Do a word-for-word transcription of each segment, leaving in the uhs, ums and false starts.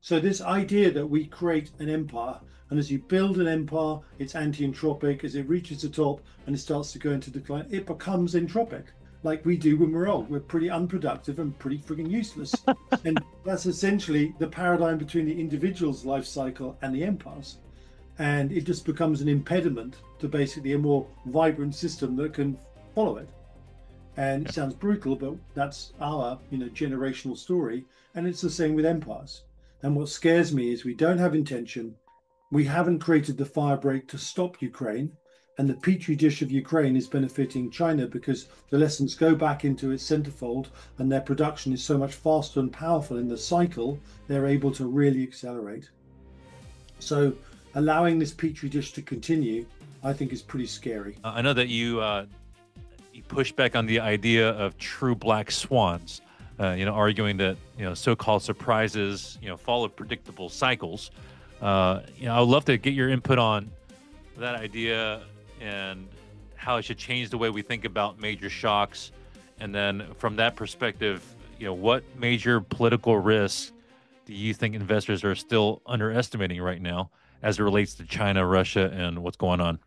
So this idea that we create an empire, and as you build an empire, it's anti-entropic. As it reaches the top and it starts to go into decline, it becomes entropic, like we do when we're old. We're pretty unproductive and pretty frigging useless. And that's essentially the paradigm between the individual's life cycle and the empire's. And it just becomes an impediment to basically a more vibrant system that can follow it. And it sounds brutal, but that's our, you know, generational story. And it's the same with empires. And what scares me is we don't have intention. We haven't created the firebreak to stop Ukraine. And the petri dish of Ukraine is benefiting China because the lessons go back into its centerfold and their production is so much faster and powerful in the cycle, they're able to really accelerate. So allowing this petri dish to continue, I think, is pretty scary. Uh, I know that you uh, you push back on the idea of true black swans. Uh, you know, arguing that you know so-called surprises, you know, follow predictable cycles. Uh, you know, I would love to get your input on that idea and how it should change the way we think about major shocks. And then, from that perspective, you know, what major political risks do you think investors are still underestimating right now as it relates to China, Russia, and what's going on?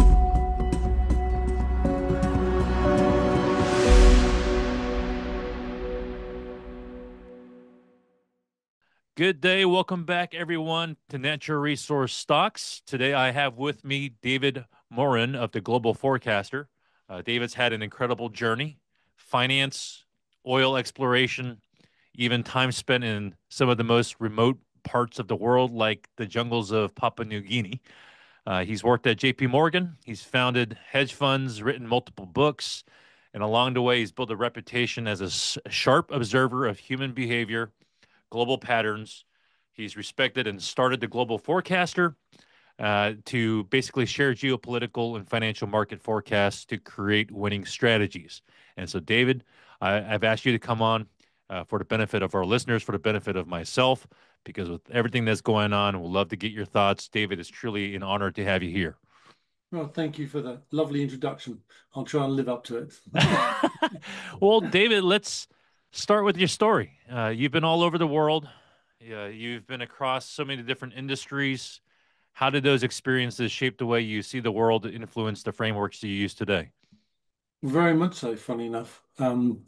Good day. Welcome back, everyone, to Natural Resource Stocks. Today, I have with me David Morin of the Global Forecaster. Uh, David's had an incredible journey: finance, oil exploration, even time spent in some of the most remote parts of the world, like the jungles of Papua New Guinea. Uh, he's worked at J P Morgan. He's founded hedge funds, written multiple books, and along the way, he's built a reputation as a sharp observer of human behavior, global patterns. He's respected and started the Global Forecaster uh, to basically share geopolitical and financial market forecasts to create winning strategies. And so, David, I, I've asked you to come on uh, for the benefit of our listeners, for the benefit of myself, because with everything that's going on, we'll love to get your thoughts. David, it's truly an honor to have you here. Well, thank you for the lovely introduction. I'll try and live up to it. Well, David, let's start with your story. Uh, you've been all over the world. Yeah, you've been across so many different industries. How did those experiences shape the way you see the world, influence the frameworks you use today? Very much so, funny enough. Um,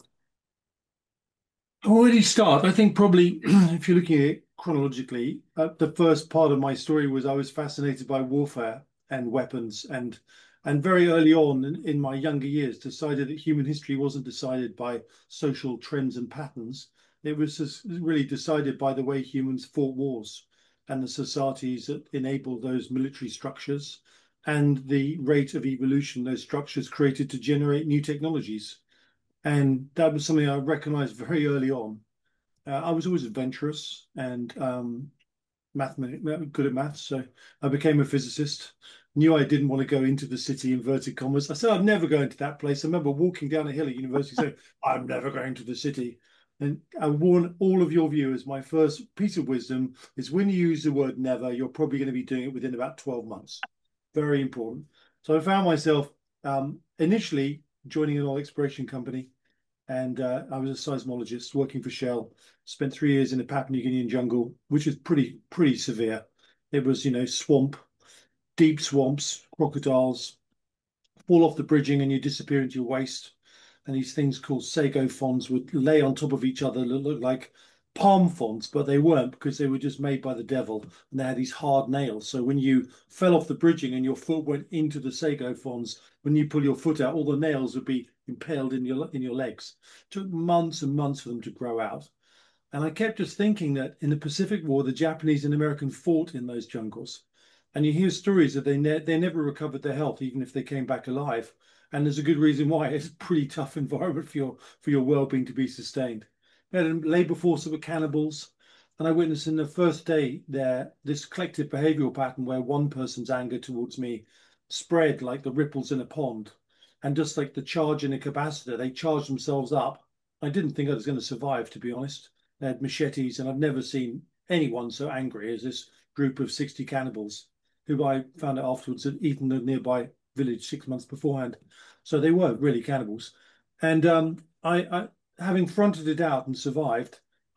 where do you start? I think probably if you're looking at it chronologically, uh, the first part of my story was I was fascinated by warfare and weapons, and and very early on in, in my younger years decided that human history wasn't decided by social trends and patterns. It was just really decided by the way humans fought wars and the societies that enabled those military structures and the rate of evolution those structures created to generate new technologies. And that was something I recognized very early on. Uh, I was always adventurous and um, mathematic, good at maths, so I became a physicist. Knew I didn't want to go into the city, inverted commas. I said I'd never go into that place. I remember walking down a hill at university saying, I'm never going to the city. And I warn all of your viewers, my first piece of wisdom is when you use the word never, you're probably going to be doing it within about twelve months. Very important. So I found myself um, initially joining an oil exploration company, and uh, I was a seismologist working for Shell. Spent three years in the Papua New Guinean jungle, which is pretty pretty severe. It was, you know, swamp, deep swamps, crocodiles, fall off the bridging and you disappear into your waste. And these things called sago fronds would lay on top of each other that looked like palm fronds, but they weren't because they were just made by the devil and they had these hard nails. So when you fell off the bridging and your foot went into the sago fronds, when you pull your foot out, all the nails would be impaled in your in your legs. It took months and months for them to grow out. And I kept just thinking that in the Pacific War, the Japanese and Americans fought in those jungles. And you hear stories that they ne they never recovered their health, even if they came back alive. And there's a good reason why. It's a pretty tough environment for your for your well-being to be sustained. We had a labor force that were cannibals. And I witnessed in the first day there this collective behavioral pattern where one person's anger towards me spread like the ripples in a pond. And just like the charge in a capacitor, they charged themselves up. I didn't think I was going to survive, to be honest. They had machetes, and I've never seen anyone so angry as this group of sixty cannibals, who I found out afterwards had eaten the nearby village six months beforehand. So they were really cannibals. And um, I, I, having fronted it out and survived,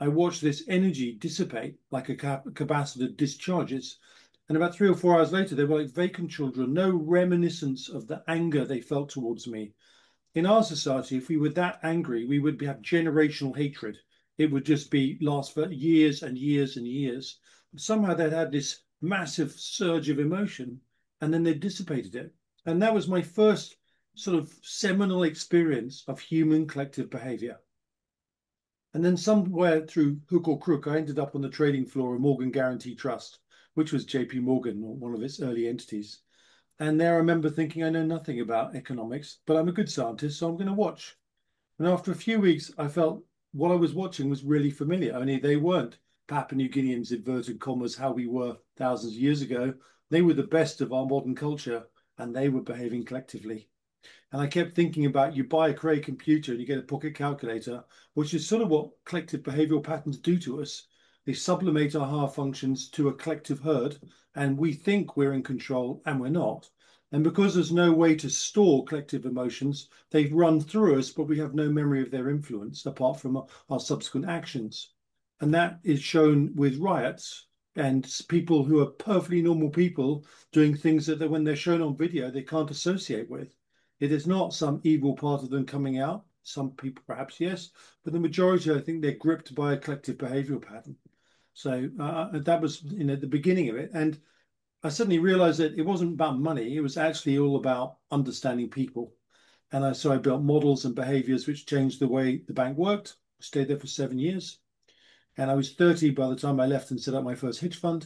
I watched this energy dissipate like a cap capacitor discharges. And about three or four hours later, they were like vacant children, no reminiscence of the anger they felt towards me. In our society, if we were that angry, we would have generational hatred. It would just be last for years and years and years. But somehow they'd had this massive surge of emotion and then they dissipated it. And that was my first sort of seminal experience of human collective behavior. And then somewhere through hook or crook, I ended up on the trading floor of Morgan Guarantee Trust, which was J P Morgan, one of its early entities. And there I remember thinking, I know nothing about economics, but I'm a good scientist, so I'm going to watch. And after a few weeks, I felt what I was watching was really familiar, only they weren't Papua New Guineans, inverted commas, how we were thousands of years ago. They were the best of our modern culture, and they were behaving collectively. And I kept thinking about you buy a Cray computer and you get a pocket calculator, which is sort of what collective behavioral patterns do to us. They sublimate our higher functions to a collective herd, and we think we're in control and we're not. And because there's no way to store collective emotions, they run through us, but we have no memory of their influence apart from our subsequent actions. And that is shown with riots and people who are perfectly normal people doing things that when they're shown on video, they can't associate with. It is not some evil part of them coming out. Some people perhaps, yes, but the majority, I think they're gripped by a collective behavioral pattern. So uh, that was, you know, the beginning of it. And I suddenly realized that it wasn't about money. It was actually all about understanding people. And I, so I built models and behaviors which changed the way the bank worked. Stayed there for seven years. And I was thirty by the time I left and set up my first hedge fund.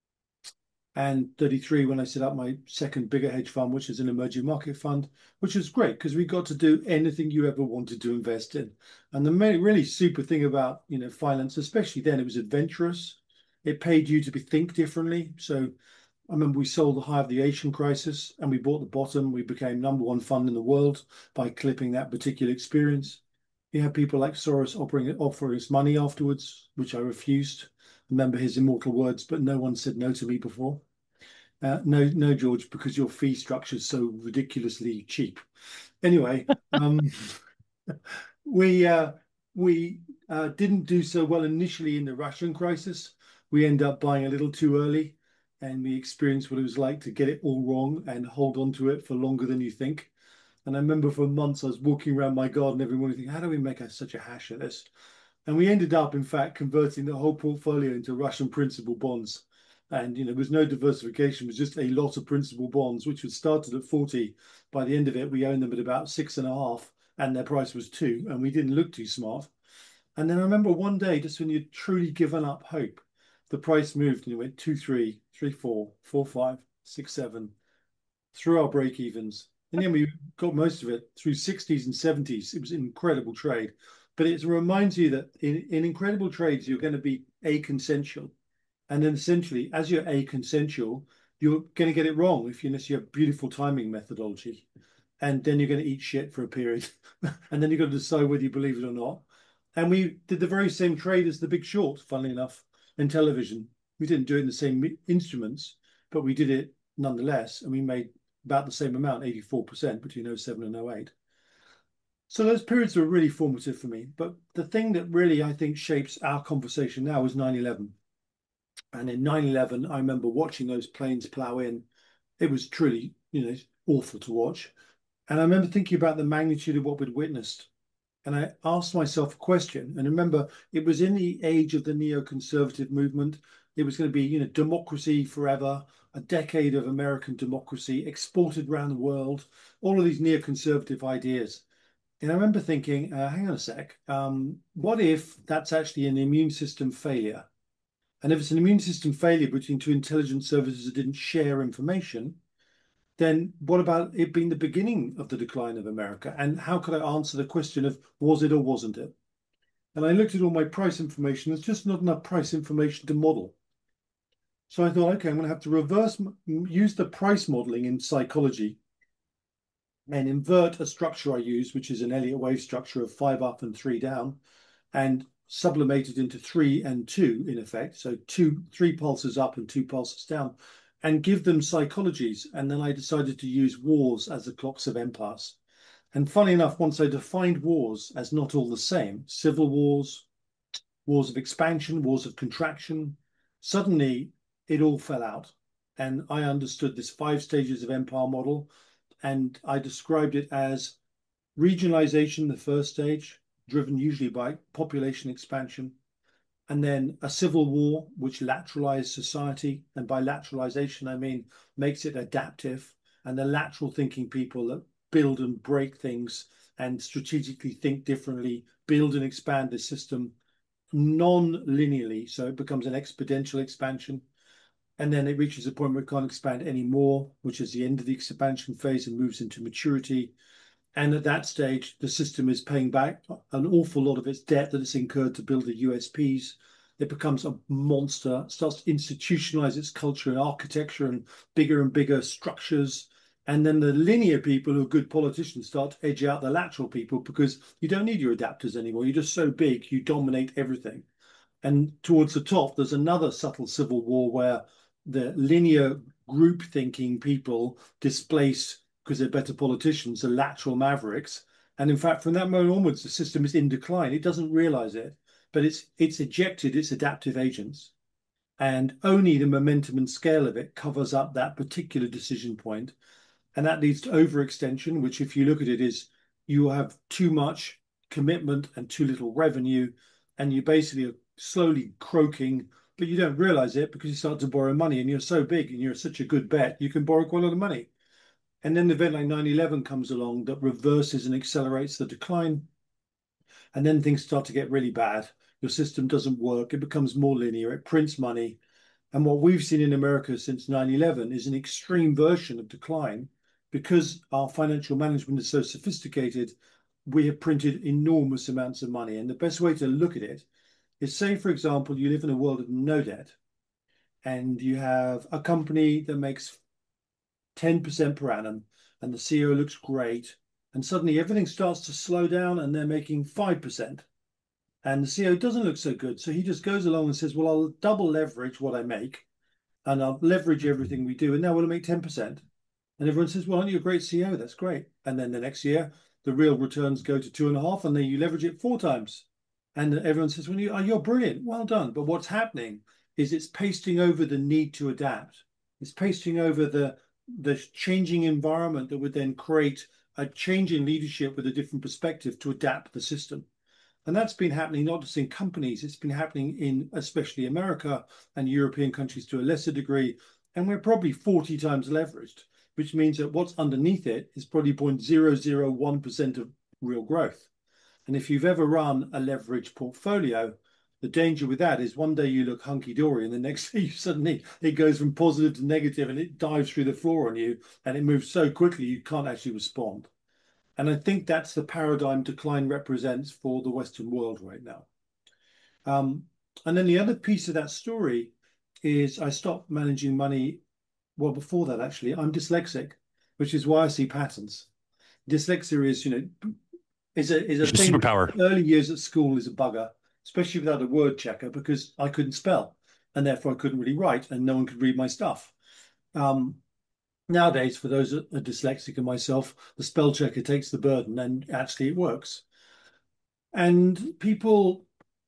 And thirty-three when I set up my second bigger hedge fund, which is an emerging market fund, which was great because we got to do anything you ever wanted to invest in. And the really super thing about, you know, finance, especially then, it was adventurous. It paid you to be, think differently. So I remember we sold the high of the Asian crisis and we bought the bottom. We became number one fund in the world by clipping that particular experience. You have people like Soros offering, offering us money afterwards, which I refused. Remember his immortal words, but no one said no to me before. Uh, no, no, George, because your fee structure is so ridiculously cheap. Anyway, um, we uh, we uh, didn't do so well initially in the Russian crisis. We ended up buying a little too early, and we experienced what it was like to get it all wrong and hold on to it for longer than you think. And I remember for months I was walking around my garden every morning thinking, how do we make a, such a hash of this? And we ended up, in fact, converting the whole portfolio into Russian principal bonds. And, you know, there was no diversification. It was just a lot of principal bonds, which had started at forty. By the end of it, we owned them at about six and a half, and their price was two, and we didn't look too smart. And then I remember one day, just when you'd truly given up hope, the price moved and it went two, three, three, four, four, five, six, seven, through our break evens. And then we got most of it through sixties and seventies. It was an incredible trade. But it reminds you that in, in incredible trades, you're going to be a-consensual. And then essentially, as you're a-consensual, you're going to get it wrong if you, unless you have beautiful timing methodology. And then you're going to eat shit for a period. And then you've got to decide whether you believe it or not. And we did the very same trade as the Big Short, funnily enough, in television. We didn't do it in the same instruments, but we did it nonetheless. And we made about the same amount, eighty-four percent between oh seven and oh eight. So those periods were really formative for me. But the thing that really, I think, shapes our conversation now is nine eleven. And in nine eleven, I remember watching those planes plow in. It was truly, you know, awful to watch. And I remember thinking about the magnitude of what we'd witnessed. And I asked myself a question. And remember, it was in the age of the neoconservative movement. It was going to be, you know, democracy forever, a decade of American democracy exported around the world, all of these neoconservative ideas. And I remember thinking, uh, hang on a sec, um, what if that's actually an immune system failure? And if it's an immune system failure between two intelligence services that didn't share information, then what about it being the beginning of the decline of America? And how could I answer the question of was it or wasn't it? And I looked at all my price information. There's just not enough price information to model. So I thought, okay, I'm going to have to reverse, use the price modeling in psychology and invert a structure I use, which is an Elliott wave structure of five up and three down, and sublimate it into three and two in effect. So two, three pulses up and two pulses down, and give them psychologies. And then I decided to use wars as the clocks of empires. And funny enough, once I defined wars as not all the same, civil wars, wars of expansion, wars of contraction. Suddenly, it all fell out. And I understood this five stages of empire model, and I described it as regionalization, the first stage, driven usually by population expansion, and then a civil war, which lateralized society. And by lateralization, I mean makes it adaptive, and the lateral thinking people that build and break things and strategically think differently, build and expand the system non-linearly. So it becomes an exponential expansion. And then it reaches a point where it can't expand anymore, which is the end of the expansion phase and moves into maturity. And at that stage, the system is paying back an awful lot of its debt that it's incurred to build the U S Ps. It becomes a monster, starts to institutionalize its culture and architecture and bigger and bigger structures. And then the linear people who are good politicians start to edge out the lateral people because you don't need your adapters anymore. You're just so big, you dominate everything. And towards the top, there's another subtle civil war where the linear group thinking people displace, because they're better politicians, the lateral mavericks. And in fact, from that moment onwards, the system is in decline. It doesn't realize it, but it's it's ejected its adaptive agents. And only the momentum and scale of it covers up that particular decision point. And that leads to overextension, which, if you look at it, is you have too much commitment and too little revenue, and you basically are slowly croaking, but you don't realize it because you start to borrow money, and you're so big and you're such a good bet, you can borrow quite a lot of money. And then the event like nine eleven comes along that reverses and accelerates the decline. And then things start to get really bad. Your system doesn't work. It becomes more linear. It prints money. And what we've seen in America since nine eleven is an extreme version of decline. Because our financial management is so sophisticated, we have printed enormous amounts of money. And the best way to look at it is, say, for example, you live in a world of no debt, and you have a company that makes ten percent per annum, and the C E O looks great, and suddenly everything starts to slow down and they're making five percent. And the C E O doesn't look so good. So he just goes along and says, well, I'll double leverage what I make, and I'll leverage everything we do, and now we'll make ten percent. And everyone says, well, aren't you a great C E O? That's great. And then the next year, the real returns go to two and a half, and then you leverage it four times. And everyone says, well, you, oh, you're brilliant. Well done. But what's happening is it's pasting over the need to adapt. It's pasting over the, the changing environment that would then create a change in leadership with a different perspective to adapt the system. And that's been happening not just in companies, it's been happening in especially America and European countries to a lesser degree. And we're probably forty times leveraged, which means that what's underneath it is probably zero point zero zero one percent of real growth. And if you've ever run a leveraged portfolio, the danger with that is one day you look hunky-dory and the next day you suddenly, it goes from positive to negative and it dives through the floor on you, and it moves so quickly you can't actually respond. And I think that's the paradigm decline represents for the Western world right now. Um, and then the other piece of that story is I stopped managing money. Well, before that, actually, I'm dyslexic, which is why I see patterns. Dyslexia is, you know, is a is a It's a thing. superpower. Early years at school is a bugger, especially without a word checker, because I couldn't spell, and therefore I couldn't really write, and no one could read my stuff. Um, nowadays, for those that are dyslexic and myself, the spell checker takes the burden, and actually it works. And people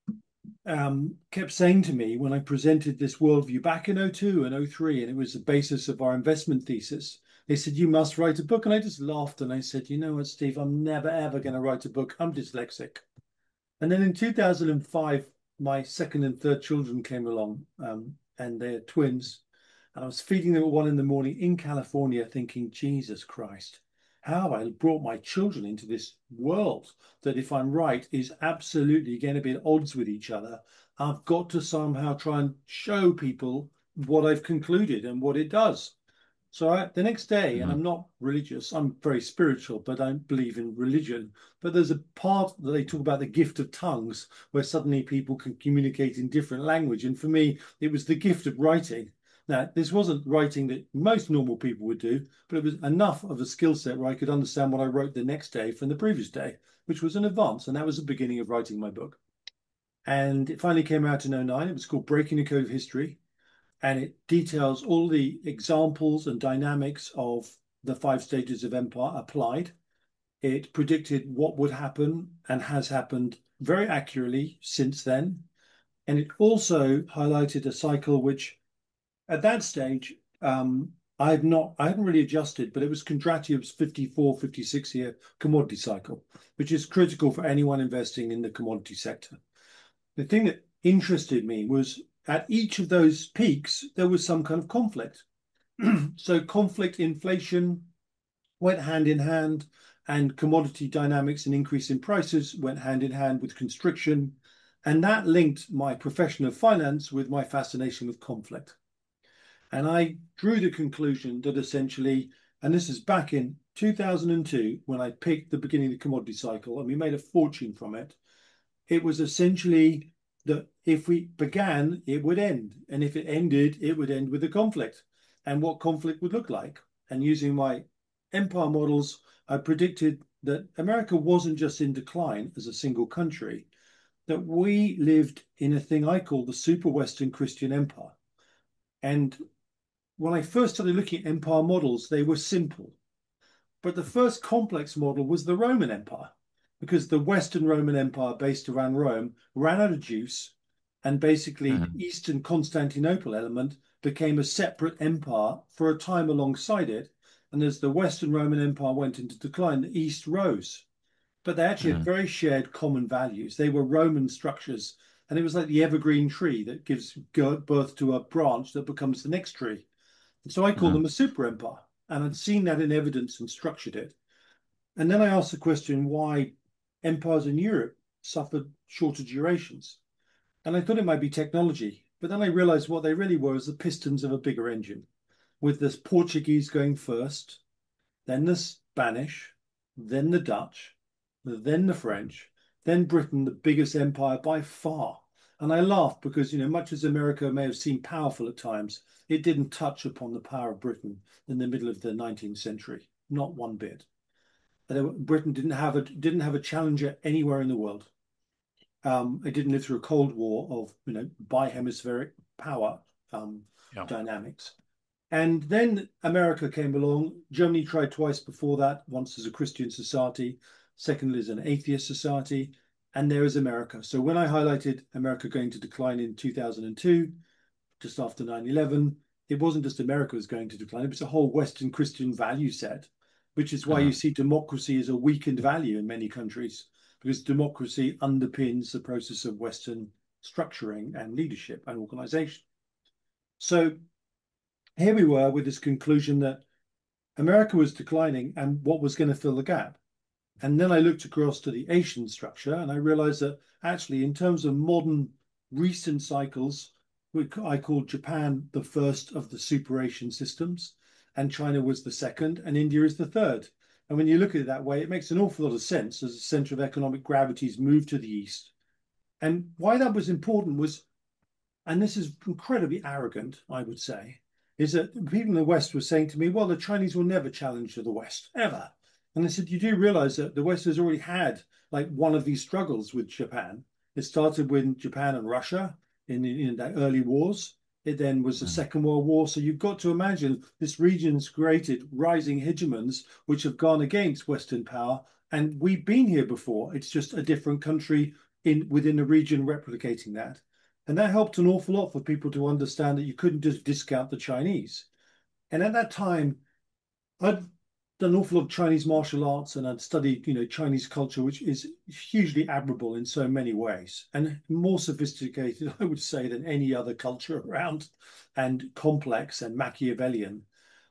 um, kept saying to me when I presented this worldview back in oh two and oh three, and it was the basis of our investment thesis, they said, you must write a book. And I just laughed and I said, you know what, Steve, I'm never, ever going to write a book. I'm dyslexic. And then in two thousand five, my second and third children came along, um, and they're twins. And I was feeding them at one in the morning in California thinking, Jesus Christ, how have I brought my children into this world that, if I'm right, is absolutely going to be at odds with each other? I've got to somehow try and show people what I've concluded and what it does. So I, the next day, and Mhm. I'm not religious, I'm very spiritual, but I don't believe in religion. But there's a part that they talk about the gift of tongues, where suddenly people can communicate in different language. And for me, it was the gift of writing. Now, this wasn't writing that most normal people would do, but it was enough of a skill set where I could understand what I wrote the next day from the previous day, which was an advance. And that was the beginning of writing my book. And it finally came out in oh nine. It was called Breaking the Code of History. And it details all the examples and dynamics of the five stages of empire applied. It predicted what would happen and has happened very accurately since then. And it also highlighted a cycle which at that stage, um, I had not, I hadn't really adjusted, but it was Kondratyev's fifty-four, fifty-six year commodity cycle, which is critical for anyone investing in the commodity sector. The thing that interested me was at each of those peaks, there was some kind of conflict. So conflict, inflation went hand in hand, and commodity dynamics and increase in prices went hand in hand with constriction. And that linked my profession of finance with my fascination with conflict. And I drew the conclusion that essentially, and this is back in two thousand two, when I picked the beginning of the commodity cycle, and we made a fortune from it. It was essentially that if we began, it would end. And if it ended, it would end with a conflict and what conflict would look like. And using my empire models, I predicted that America wasn't just in decline as a single country, that we lived in a thing I call the super Western Christian empire. And when I first started looking at empire models, they were simple. But the first complex model was the Roman Empire, because the Western Roman Empire based around Rome ran out of juice, and basically Mhm. the Eastern Constantinople element became a separate empire for a time alongside it. And as the Western Roman Empire went into decline, the East rose. But they actually had Mhm. very shared common values. They were Roman structures, and it was like the evergreen tree that gives birth to a branch that becomes the next tree. And so I call Mhm. them a super empire. And I'd seen that in evidence and structured it. And then I asked the question why empires in Europe suffered shorter durations. And I thought it might be technology. But then I realized what they really were is the pistons of a bigger engine, with the Portuguese going first, then the Spanish, then the Dutch, then the French, then Britain, the biggest empire by far. And I laugh because, you know, much as America may have seemed powerful at times, it didn't touch upon the power of Britain in the middle of the nineteenth century, not one bit. Britain didn't have a didn't have a challenger anywhere in the world. Um, it didn't live through a Cold War of you know bi-hemispheric power um, Yeah. dynamics. And then America came along. Germany tried twice before that, once as a Christian society, secondly as an atheist society, and there is America. So when I highlighted America going to decline in two thousand two, just after nine eleven, it wasn't just America was going to decline, it was a whole Western Christian value set, which is why you Mhm. see democracy as a weakened value in many countries, because democracy underpins the process of Western structuring and leadership and organization. So here we were with this conclusion that America was declining and what was going to fill the gap. And then I looked across to the Asian structure and I realized that actually, in terms of modern recent cycles, I called Japan the first of the super Asian systems, and China was the second, and India is the third. And when you look at it that way, it makes an awful lot of sense as the center of economic gravity's moved to the east. And why that was important was, and this is incredibly arrogant, I would say, is that people in the West were saying to me, well, the Chinese will never challenge the West, ever. And I said, you do realize that the West has already had like one of these struggles with Japan. It started with Japan and Russia in, in the early wars. It then was the Mhm. Second World War. So you've got to imagine this region's created rising hegemons which have gone against Western power. And we've been here before. It's just a different country in within the region replicating that. And that helped an awful lot for people to understand that you couldn't just discount the Chinese. And at that time, I'd done an awful lot of Chinese martial arts and I'd studied, you know, Chinese culture, which is hugely admirable in so many ways and more sophisticated, I would say, than any other culture around and complex and Machiavellian.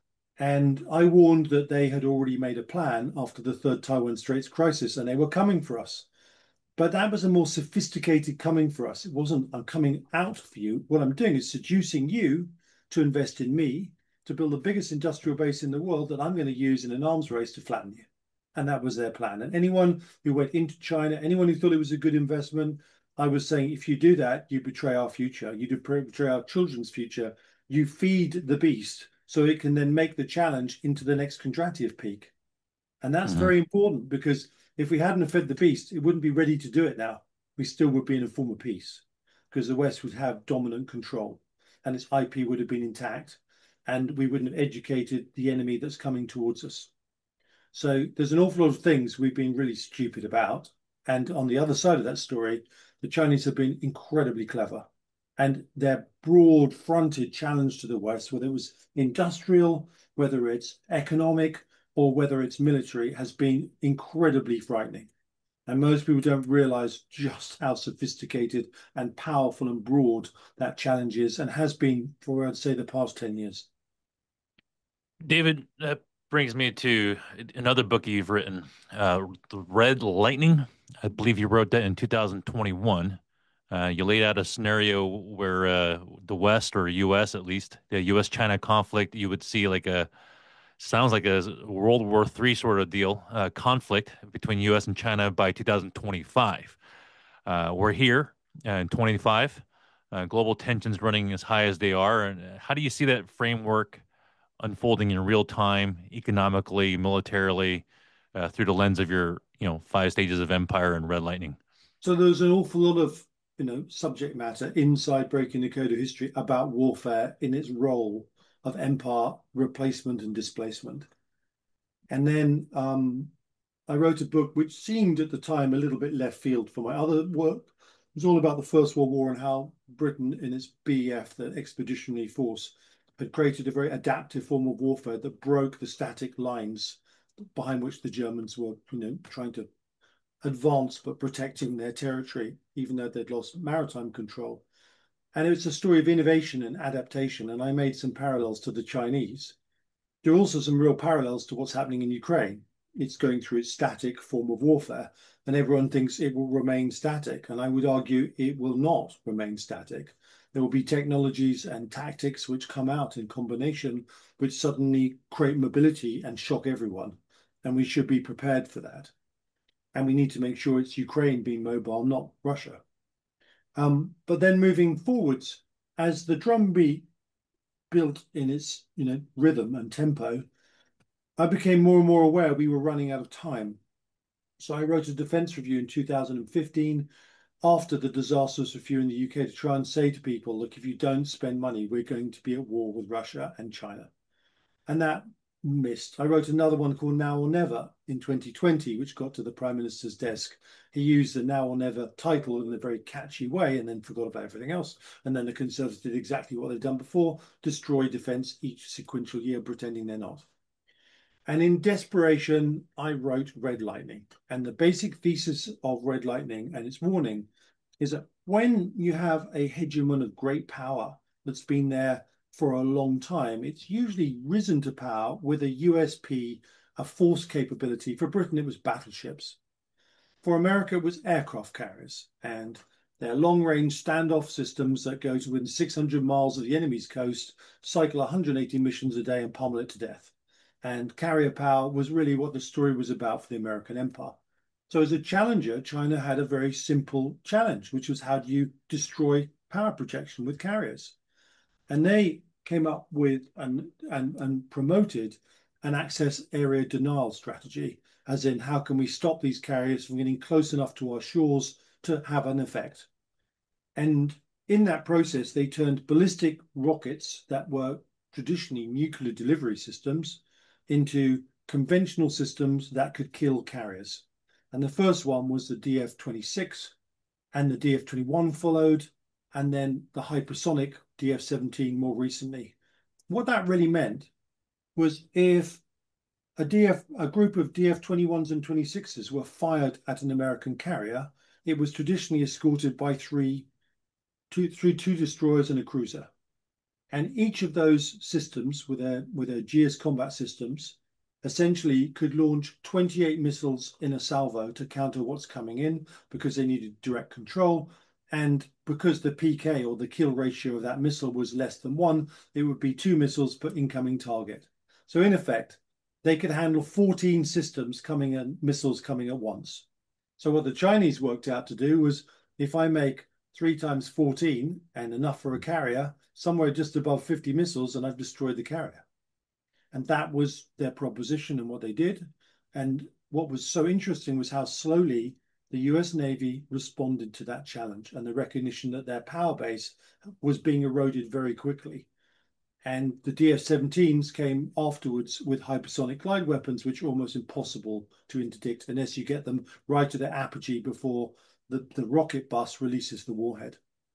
And I warned that they had already made a plan after the third Taiwan Straits crisis and they were coming for us. But that was a more sophisticated coming for us. It wasn't, I'm coming out for you. What I'm doing is seducing you to invest in me, to build the biggest industrial base in the world that I'm going to use in an arms race to flatten you. And that was their plan. And anyone who went into China, anyone who thought it was a good investment, I was saying, if you do that, you betray our future. You betray our children's future. You feed the beast so it can then make the challenge into the next Kondratiev peak. And that's Mhm. very important because if we hadn't fed the beast, it wouldn't be ready to do it now. We still would be in a form of peace because the West would have dominant control and its I P would have been intact and we wouldn't have educated the enemy that's coming towards us. So there's an awful lot of things we've been really stupid about. And on the other side of that story, the Chinese have been incredibly clever. And their broad fronted challenge to the West, whether it was industrial, whether it's economic, or whether it's military, has been incredibly frightening. And most people don't realize just how sophisticated and powerful and broad that challenge is and has been for, I'd say, the past ten years. David, that brings me to another book you've written, uh, The Red Lightning. I believe you wrote that in two thousand twenty-one. Uh, you laid out a scenario where uh, the West, or U S at least, the U S-China conflict, you would see like a, sounds like a World War Three sort of deal, uh, conflict between U S and China by two thousand twenty-five. Uh, we're here uh, in twenty-five, uh, global tensions running as high as they are. And uh, how do you see that framework unfolding in real time, economically, militarily, uh, through the lens of your, you know, five stages of empire and red lightning? So there's an awful lot of, you know, subject matter inside Breaking the Code of History about warfare in its role of empire replacement and displacement. And then um, I wrote a book which seemed at the time a little bit left field for my other work. It was all about the First World War and how Britain, in its B E F, the Expeditionary Force, had created a very adaptive form of warfare that broke the static lines behind which the Germans were, you know, trying to advance but protecting their territory, even though they'd lost maritime control. And it's a story of innovation and adaptation. And I made some parallels to the Chinese. There are also some real parallels to what's happening in Ukraine. It's going through its static form of warfare, and everyone thinks it will remain static. And I would argue it will not remain static. There will be technologies and tactics which come out in combination, which suddenly create mobility and shock everyone. And we should be prepared for that. And we need to make sure it's Ukraine being mobile, not Russia. Um, but then moving forwards, as the drumbeat built in its, you know, rhythm and tempo, I became more and more aware we were running out of time. So I wrote a defense review in two thousand fifteen after the disastrous review in the U K to try and say to people, look, if you don't spend money, we're going to be at war with Russia and China. And that missed. I wrote another one called Now or Never in twenty twenty, which got to the Prime Minister's desk. He used the Now or Never title in a very catchy way and then forgot about everything else. And then the Conservatives did exactly what they'd done before, destroy defence each sequential year, pretending they're not. And in desperation, I wrote Red Lightning. And the basic thesis of Red Lightning and its warning is that when you have a hegemon of great power that's been there for a long time, it's usually risen to power with a U S P, a force capability. For Britain, it was battleships. For America, it was aircraft carriers. And they're long-range standoff systems that go to within six hundred miles of the enemy's coast, cycle one hundred eighty missions a day and pummel it to death. And carrier power was really what the story was about for the American empire. So as a challenger, China had a very simple challenge, which was how do you destroy power projection with carriers? And they came up with and, and, and promoted an access area denial strategy, as in how can we stop these carriers from getting close enough to our shores to have an effect? And in that process, they turned ballistic rockets that were traditionally nuclear delivery systems into conventional systems that could kill carriers. And the first one was the D F twenty-six, and the D F twenty-one followed, and then the hypersonic D F seventeen more recently. What that really meant was if a D F, a group of D F twenty-ones and twenty-sixes were fired at an American carrier, it was traditionally escorted by three, two, three, two destroyers and a cruiser. And each of those systems with their, with their G S combat systems essentially could launch twenty-eight missiles in a salvo to counter what's coming in because they needed direct control. And because the P K, or the kill ratio of that missile, was less than one, it would be two missiles per incoming target. So in effect, they could handle fourteen systems coming and missiles coming at once. So what the Chinese worked out to do was, if I make three times fourteen and enough for a carrier, somewhere just above fifty missiles, and I've destroyed the carrier. And that was their proposition and what they did. And what was so interesting was how slowly the U S Navy responded to that challenge and the recognition that their power base was being eroded very quickly. And the D F seventeens came afterwards with hypersonic glide weapons, which are almost impossible to interdict unless you get them right at their apogee before the, the rocket bus releases the warhead.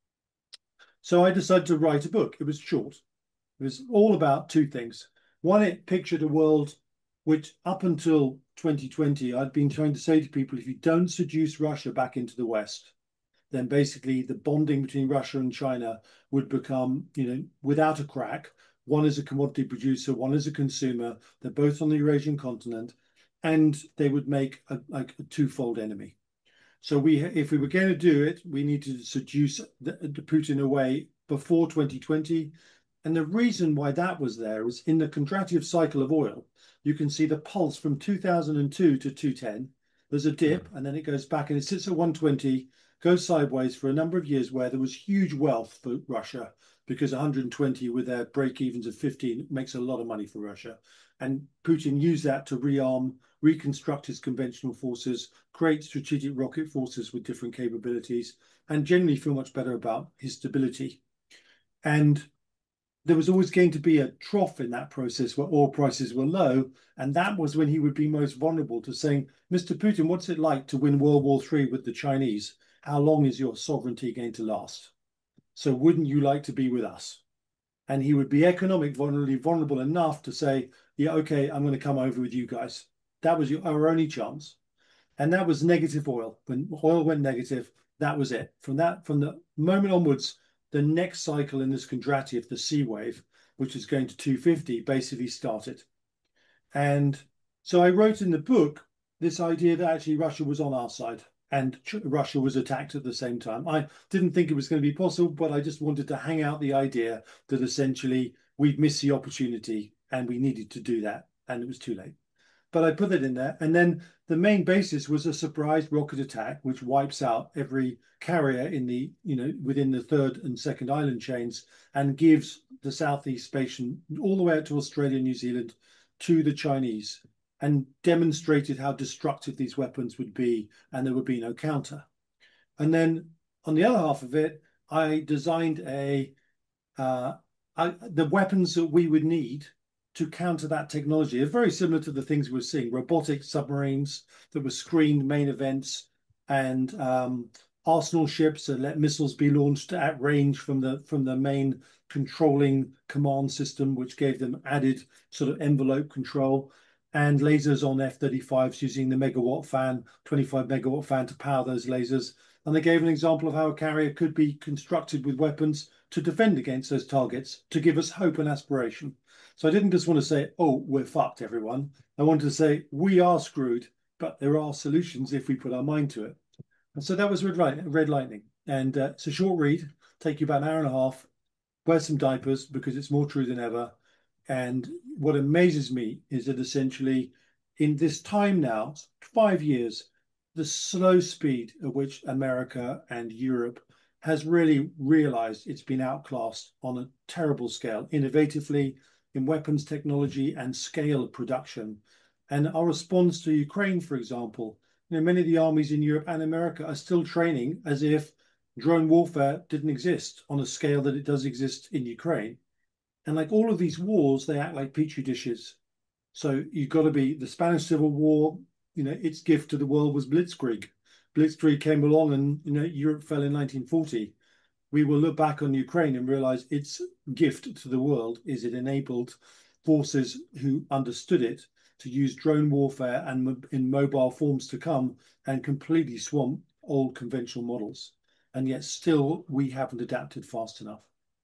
So I decided to write a book. It was short. It was all about two things. One, it pictured a world which, up until twenty twenty, I'd been trying to say to people, if you don't seduce Russia back into the West, then basically the bonding between Russia and China would become, you know, without a crack. One is a commodity producer, one is a consumer. They're both on the Eurasian continent, and they would make a, like a twofold enemy. So we, if we were going to do it, we needed to seduce the, the Putin away before twenty twenty. And the reason why that was there was in the Kondratiev cycle of oil, you can see the pulse from two thousand two to two ten. There's a dip, and then it goes back and it sits at one twenty, goes sideways for a number of years where there was huge wealth for Russia because one hundred twenty with their break evens of fifteen makes a lot of money for Russia. And Putin used that to rearm, reconstruct his conventional forces, create strategic rocket forces with different capabilities, and generally feel much better about his stability. And there was always going to be a trough in that process where oil prices were low. And that was when he would be most vulnerable to saying, Mister Putin, what's it like to win World War Three with the Chinese? How long is your sovereignty going to last? So wouldn't you like to be with us? And he would be economic vulnerably vulnerable enough to say, yeah, okay, I'm going to come over with you guys. That was your, our only chance. And that was negative oil. When oil went negative, that was it. From that, from the moment onwards, the next cycle in this Kondratiev, the C wave, which is going to two fifty, basically started. And so I wrote in the book this idea that actually Russia was on our side and Russia was attacked at the same time. I didn't think it was going to be possible, but I just wanted to hang out the idea that essentially we'd missed the opportunity and we needed to do that, and it was too late. But I put it in there. And then the main basis was a surprise rocket attack, which wipes out every carrier in the, you know, within the third and second island chains and gives the Southeast Station all the way out to Australia, New Zealand, to the Chinese, and demonstrated how destructive these weapons would be, and there would be no counter. And then on the other half of it, I designed a uh, I, the weapons that we would need to counter that technology are very similar to the things we're seeing: robotic submarines that were screened main events, and um, arsenal ships that let missiles be launched at range from the from the main controlling command system, which gave them added sort of envelope control, and lasers on F thirty-fives using the megawatt fan, twenty-five megawatt fan to power those lasers. And they gave an example of how a carrier could be constructed with weapons to defend against those targets, to give us hope and aspiration. So I didn't just want to say, oh, we're fucked, everyone. I wanted to say, we are screwed, but there are solutions if we put our mind to it. And so that was Red, Light, Red Lightning. And uh, it's a short read, take you about an hour and a half, wear some diapers because it's more true than ever. And what amazes me is that essentially in this time now, five years, the slow speed at which America and Europe has really realized it's been outclassed on a terrible scale, innovatively, in weapons technology and scale of production. And our response to Ukraine, for example, you know, many of the armies in Europe and America are still training as if drone warfare didn't exist on a scale that it does exist in Ukraine. And like all of these wars, they act like petri dishes. So you've got to be the Spanish Civil War, you know, its gift to the world was Blitzkrieg. Blitzkrieg came along and, you know, Europe fell in nineteen forty. We will look back on Ukraine and realize its gift to the world is it enabled forces who understood it to use drone warfare and in mobile forms to come and completely swamp old conventional models. And yet still we haven't adapted fast enough.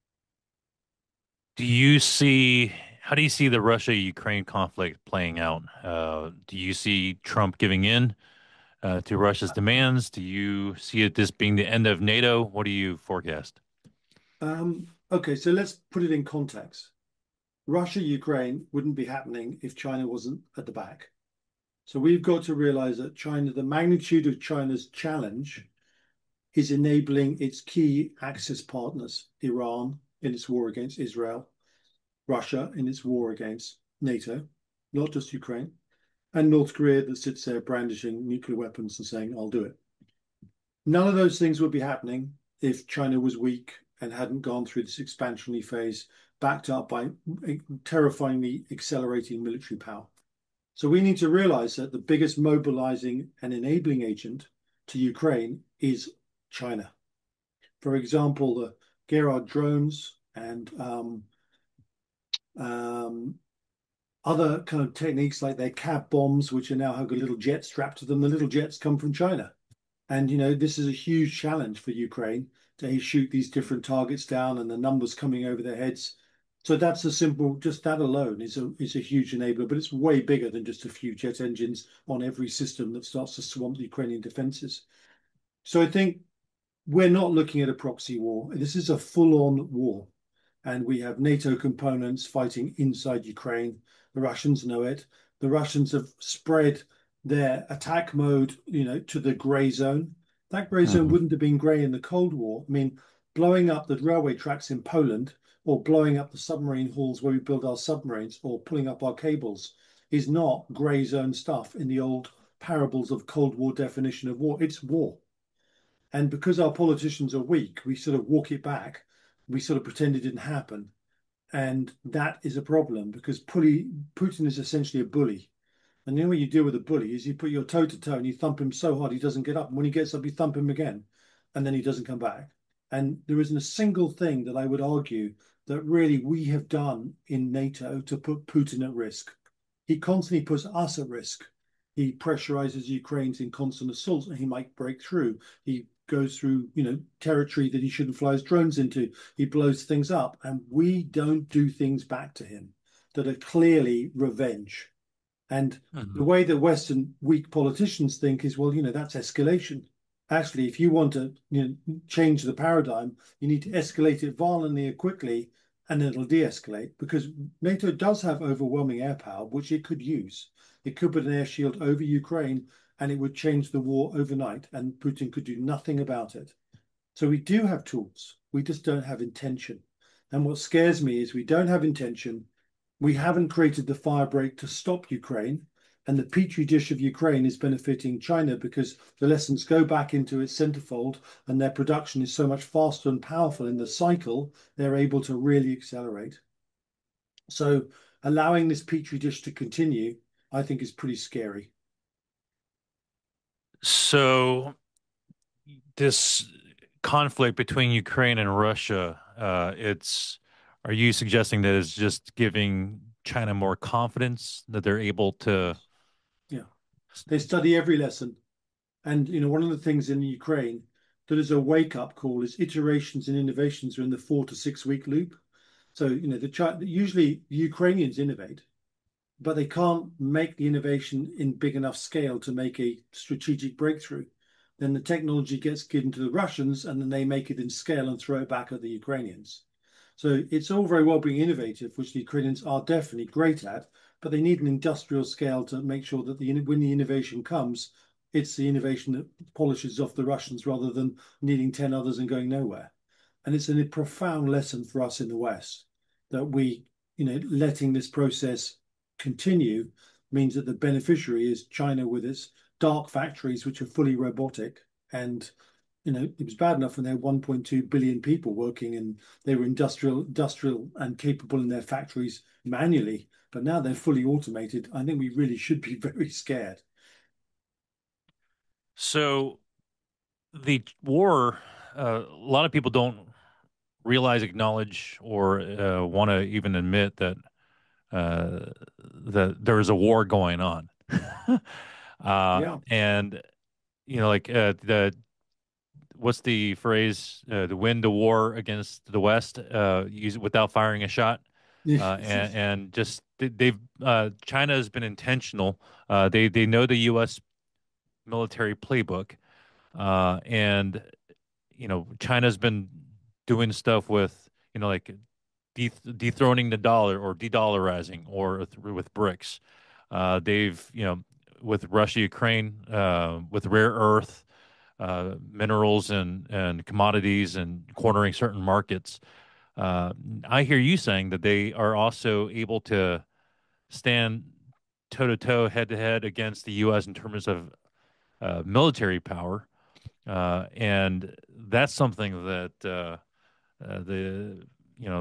Do you see, how do you see the Russia-Ukraine conflict playing out? Uh, do you see Trump giving in uh, to Russia's demands? Do you see it this being the end of NATO? What do you forecast? Um, okay, so let's put it in context. Russia, Ukraine wouldn't be happening if China wasn't at the back. So we've got to realize that China, the magnitude of China's challenge is enabling its key Axis partners, Iran in its war against Israel, Russia in its war against NATO, not just Ukraine, and North Korea that sits there brandishing nuclear weapons and saying, I'll do it. None of those things would be happening if China was weak and hadn't gone through this expansionary phase backed up by terrifyingly accelerating military power. So we need to realize that the biggest mobilizing and enabling agent to Ukraine is China. For example, the Gerard drones and um, um, other kind of techniques like their cab bombs, which are now have a little jet strapped to them. The little jets come from China. And, you know, this is a huge challenge for Ukraine to shoot these different targets down and the numbers coming over their heads. So that's a simple, just that alone is a is a huge enabler, but it's way bigger than just a few jet engines on every system that starts to swamp the Ukrainian defenses. So I think we're not looking at a proxy war. This is a full-on war. And we have NATO components fighting inside Ukraine. The Russians know it. The Russians have spread their attack mode, you know, to the gray zone. That gray zone Mhm. wouldn't have been gray in the Cold War. I mean, blowing up the railway tracks in Poland or blowing up the submarine halls where we build our submarines or pulling up our cables is not gray zone stuff in the old parables of Cold War definition of war. It's war. And because our politicians are weak, we sort of walk it back. We sort of pretend it didn't happen. And that is a problem because Putin is essentially a bully. And the only way you deal with a bully is you put your toe to toe and you thump him so hard he doesn't get up. And when he gets up, you thump him again. And then he doesn't come back. And there isn't a single thing that I would argue that really we have done in NATO to put Putin at risk. He constantly puts us at risk. He pressurizes Ukraine's in constant assaults and he might break through. He goes through, you know, territory that he shouldn't fly his drones into. He blows things up, and we don't do things back to him that are clearly revenge. And the Mhm. way that Western weak politicians think is, well, you know, that's escalation. Actually, if you want to, you know, change the paradigm, you need to escalate it violently and quickly, and it'll de-escalate because NATO does have overwhelming air power, which it could use. It could put an air shield over Ukraine and it would change the war overnight, and Putin could do nothing about it. So we do have tools. We just don't have intention. And what scares me is we don't have intention. We haven't created the firebreak to stop Ukraine. And the petri dish of Ukraine is benefiting China because the lessons go back into its centerfold and their production is so much faster and powerful in the cycle, they're able to really accelerate. So allowing this petri dish to continue, I think is pretty scary. So this conflict between Ukraine and Russia, uh, it's are you suggesting that it's just giving China more confidence that they're able to? Yes. Yeah. They study every lesson. And you know, one of the things in Ukraine that is a wake-up call is iterations and innovations are in the four to six week loop. So, you know, the usually the Ukrainians innovate, but they can't make the innovation in big enough scale to make a strategic breakthrough. Then the technology gets given to the Russians, and then they make it in scale and throw it back at the Ukrainians. So it's all very well being innovative, which the Ukrainians are definitely great at, but they need an industrial scale to make sure that the when the innovation comes, it's the innovation that polishes off the Russians rather than needing ten others and going nowhere. And it's a profound lesson for us in the West that we, you know, letting this process continue means that the beneficiary is China with its dark factories, which are fully robotic. And, you know, it was bad enough when there were one point two billion people working and they were industrial, industrial and capable in their factories manually. But now they're fully automated. I think we really should be very scared. So the war, uh, a lot of people don't realize, acknowledge, or uh, want to even admit that uh, that there is a war going on. uh, Yeah. and you know, like uh, the what's the phrase? Uh, to win the war against the West, uh, use it without firing a shot. Uh, and and just they, they've uh, China has been intentional. Uh, they they know the U S military playbook, uh, and you know China's been doing stuff with you know like deth dethroning the dollar or de-dollarizing or with, with BRICS. Uh, they've you know with Russia, Ukraine, uh, with rare earth uh, minerals and and commodities and cornering certain markets. Uh, I hear you saying that they are also able to stand toe to toe, head to head against the U S in terms of uh, military power, uh, and that's something that uh, uh, the you know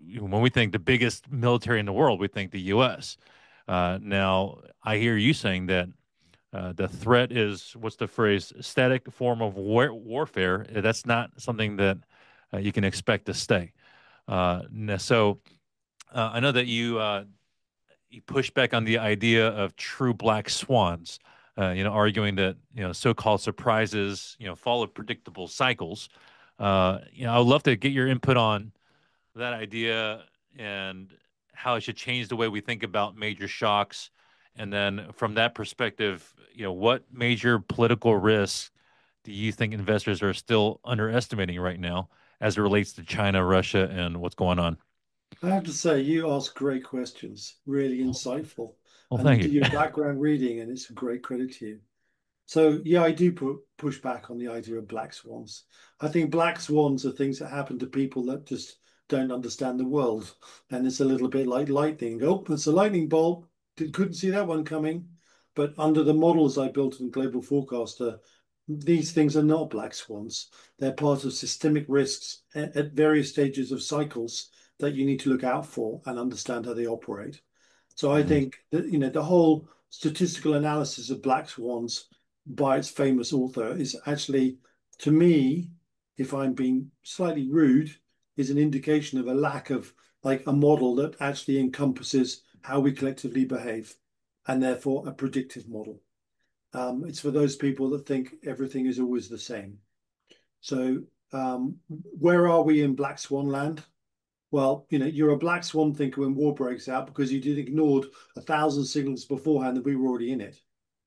when we think the biggest military in the world, we think the U S. Uh, now, I hear you saying that uh, the threat is what's the phrase? Static form of war warfare. That's not something that uh, you can expect to stay. Uh, so uh, I know that you uh, you push back on the idea of true black swans. Uh, you know, arguing that you know so-called surprises, you know, follow predictable cycles. Uh, you know, I would love to get your input on that idea and how it should change the way we think about major shocks. And then from that perspective, you know, what major political risks do you think investors are still underestimating right now as it relates to China, Russia, and what's going on? I have to say, you ask great questions, really insightful, Well, and you thank do you. your background reading, and it's a great credit to you. So, yeah, I do put push back on the idea of black swans. I think black swans are things that happen to people that just don't understand the world, and it's a little bit like lightning. Oh, it's a lightning bolt. Couldn't see that one coming. But under the models I built in Global Forecaster, these things are not black swans. They're part of systemic risks at, at various stages of cycles that you need to look out for and understand how they operate. So I Mhm. think that, you know, the whole statistical analysis of black swans by its famous author is actually, to me, if I'm being slightly rude, is an indication of a lack of like a model that actually encompasses how we collectively behave, and therefore a predictive model. Um, it's for those people that think everything is always the same. So, um, where are we in Black Swan land? Well, you know, you're a black swan thinker when war breaks out because you did ignored a thousand signals beforehand that we were already in it.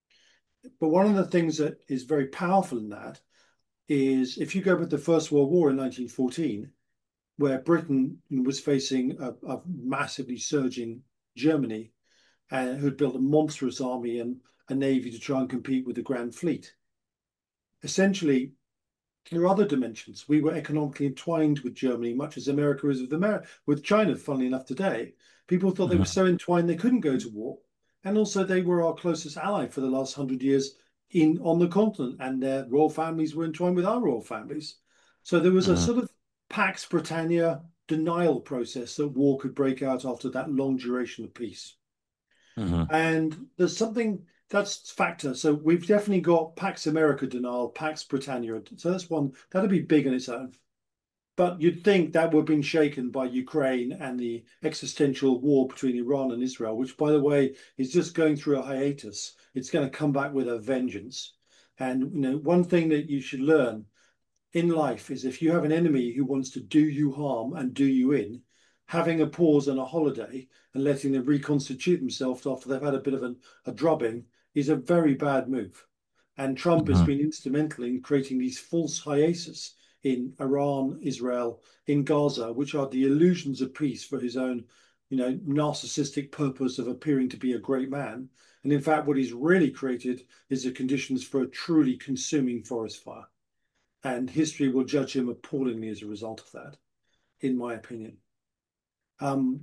But one of the things that is very powerful in that is if you go back to the First World War in nineteen fourteen, where Britain was facing a, a massively surging Germany and who'd built a monstrous army and a navy to try and compete with the Grand Fleet. Essentially, there are other dimensions. We were economically entwined with Germany, much as America is with America, with China, funnily enough, today. People thought they were Mhm. so entwined they couldn't go to war. And also they were our closest ally for the last hundred years in on the continent, and their royal families were entwined with our royal families. So there was a Mhm. sort of Pax Britannia denial process that war could break out after that long duration of peace. Mhm. And there's something that's factor. So we've definitely got Pax America denial, Pax Britannia. So that's one that'd be big on its own. But you'd think that would have been shaken by Ukraine and the existential war between Iran and Israel, which, by the way, is just going through a hiatus. It's going to come back with a vengeance. And you know, one thing that you should learn in life is if you have an enemy who wants to do you harm and do you in, having a pause and a holiday and letting them reconstitute themselves after they've had a bit of an, a drubbing is a very bad move. And Trump has Mhm. been instrumental in creating these false hiatus in Iran, Israel, in Gaza, which are the illusions of peace for his own, you know, narcissistic purpose of appearing to be a great man. And in fact, what he's really created is the conditions for a truly consuming forest fire, and history will judge him appallingly as a result of that, in my opinion. Um,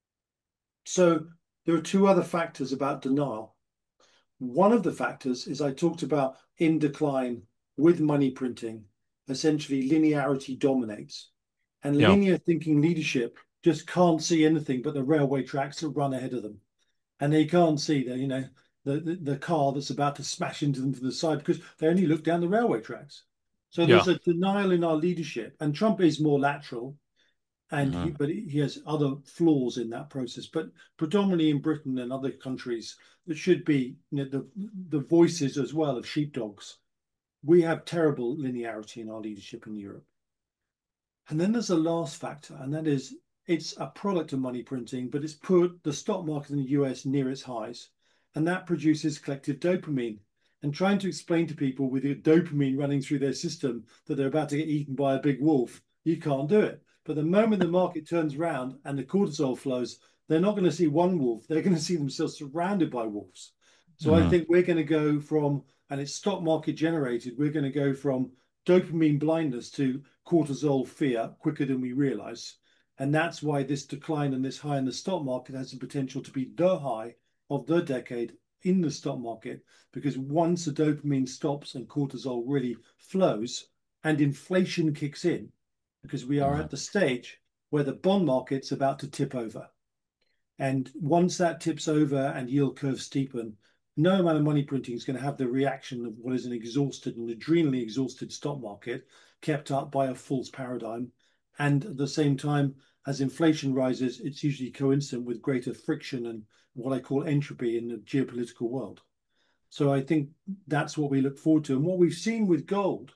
so there are two other factors about denial. One of the factors is I talked about in decline with money printing, essentially linearity dominates. And Yeah. linear thinking leadership just can't see anything but the railway tracks that run ahead of them. And they can't see the, you know, the, the, the car that's about to smash into them from the side because they only look down the railway tracks. So Yeah. there's a denial in our leadership, and Trump is more lateral, and he, Mhm. but he has other flaws in that process. But predominantly in Britain and other countries, there should be, you know, the the voices as well of sheepdogs. We have terrible linearity in our leadership in Europe. And then there's a last factor, and that is it's a product of money printing, but it's put the stock market in the U S near its highs. And that produces collective dopamine. And trying to explain to people with the dopamine running through their system that they're about to get eaten by a big wolf, you can't do it. But the moment the market turns around and the cortisol flows, they're not going to see one wolf, they're going to see themselves surrounded by wolves. So I Mhm. think we're going to go from, and it's stock market generated, we're going to go from dopamine blindness to cortisol fear quicker than we realize. And that's why this decline and this high in the stock market has the potential to be the high of the decade in the stock market, because once the dopamine stops and cortisol really flows and inflation kicks in, because we are Mhm. at the stage where the bond market's about to tip over. And once that tips over and yield curves steepen, no amount of money printing is going to have the reaction of what is an exhausted and adrenally exhausted stock market kept up by a false paradigm. And at the same time, as inflation rises, it's usually coincident with greater friction and what I call entropy in the geopolitical world. So I think that's what we look forward to. And what we've seen with gold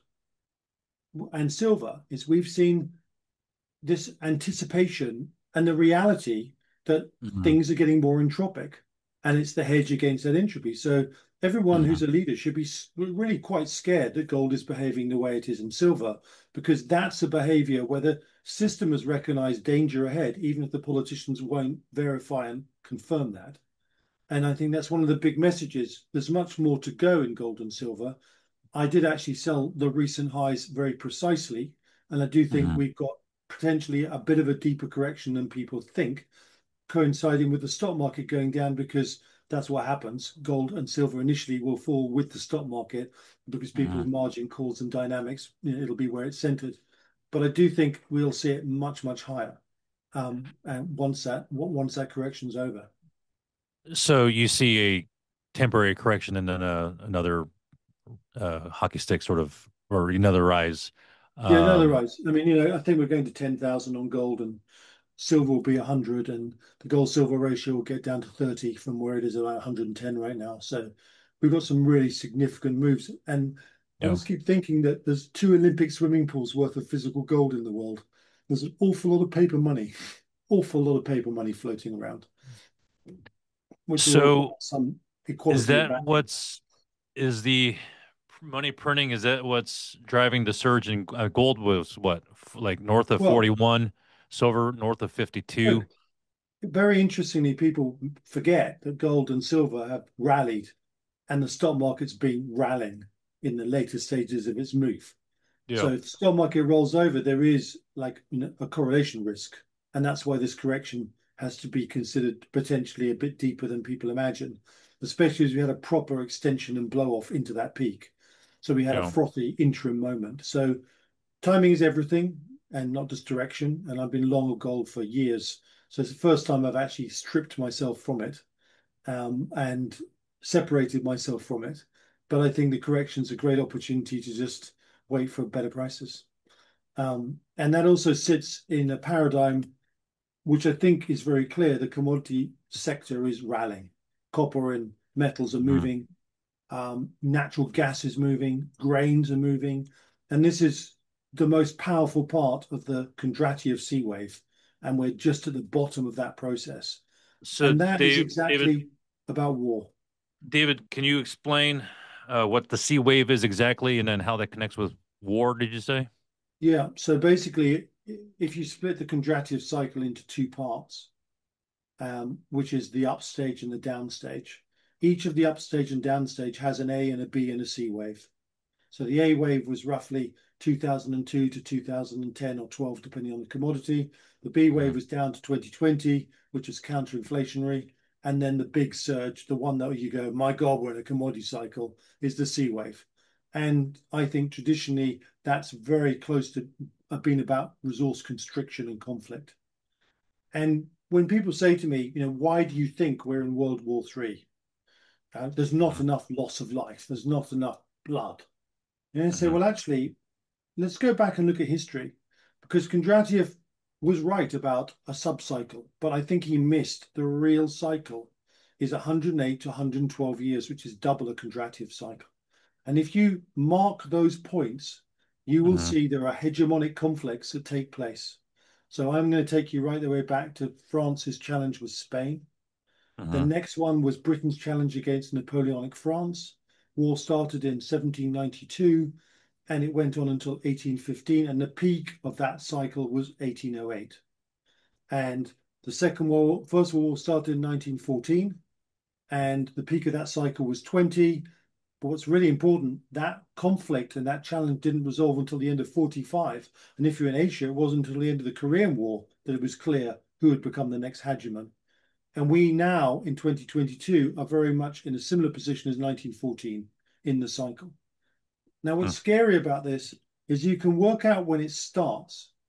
and silver is we've seen this anticipation and the reality that Mm-hmm. things are getting more entropic, and it's the hedge against that entropy. So everyone Mm-hmm. who's a leader should be really quite scared that gold is behaving the way it is in silver, because that's a behavior where the system has recognized danger ahead, even if the politicians won't verify and confirm that. And I think that's one of the big messages. There's much more to go in gold and silver. I did actually sell the recent highs very precisely, and I do think Mm-hmm. we've got potentially a bit of a deeper correction than people think, coinciding with the stock market going down, because that's what happens. Gold and silver initially will fall with the stock market because Mm-hmm. people's margin calls and dynamics, you know, it'll be where it's centered. But I do think we'll see it much, much higher um, and once that once that correction's over. So you see a temporary correction and then a, another uh, hockey stick sort of, or another rise. Yeah, no, they're Um, right. I mean, you know, I think we're going to ten thousand on gold, and silver will be one hundred, and the gold silver ratio will get down to thirty from where it is about one hundred ten right now. So we've got some really significant moves. And I yeah. just keep thinking that there's two Olympic swimming pools worth of physical gold in the world. There's an awful lot of paper money, awful lot of paper money floating around, which will require So some is equality of that backing. what's is the money printing? Is that what's driving the surge in uh, gold was what f- like north of Well, forty-one, silver north of fifty-two? look, very interestingly, people forget that gold and silver have rallied, and the stock market's been rallying in the later stages of its move. Yeah. So if the stock market rolls over, there is like, you know, a correlation risk. And that's why this correction has to be considered potentially a bit deeper than people imagine, especially as we had a proper extension and blow off into that peak. So we had a Yeah. frothy interim moment. So timing is everything and not just direction. And I've been long of gold for years. So it's the first time I've actually stripped myself from it um, and separated myself from it. But I think the correction's a great opportunity to just wait for better prices. Um, and that also sits in a paradigm which I think is very clear. The commodity sector is rallying. Copper and metals are Mhm. moving. Um, natural gas is moving. Grains are moving. And this is the most powerful part of the Kondratiev sea wave. And we're just at the bottom of that process. So And that is Dave, David, exactly about war. David, can you explain uh, what the C wave is exactly, and then how that connects with war? Did you say? Yeah. So basically, if you split the Kondratiev cycle into two parts, um, which is the upstage and the downstage, each of the upstage and downstage has an A and a B and a C wave. So the A wave was roughly two thousand two to two thousand ten or twelve, depending on the commodity. The B wave Mhm. was down to twenty twenty, which is counter-inflationary. And then the big surge, the one that you go, my God, we're in a commodity cycle, is the C wave. And I think traditionally that's very close to being about resource constriction and conflict. And when people say to me, you know, why do you think we're in World War Three? Uh, there's not Mhm. enough loss of life. There's not enough blood. And I say, Mhm. well, actually, let's go back and look at history, because Kondratiev was right about a subcycle, but I think he missed the real cycle is one hundred eight to one hundred twelve years, which is double a Kondratiev cycle. And if you mark those points, you will Mhm. see there are hegemonic conflicts that take place. So I'm going to take you right the way back to France's challenge with Spain. The Mhm. next one was Britain's challenge against Napoleonic France. War started in seventeen ninety-two and it went on until eighteen fifteen. And the peak of that cycle was eighteen oh eight. And the second war, first war started in nineteen fourteen, and the peak of that cycle was twenty. But what's really important, that conflict and that challenge didn't resolve until the end of forty-five. And if you're in Asia, it wasn't until the end of the Korean War that it was clear who would become the next hegemon. And we now, in twenty twenty-two, are very much in a similar position as nineteen fourteen in the cycle. Now, what's Mhm. scary about this is you can work out when it starts.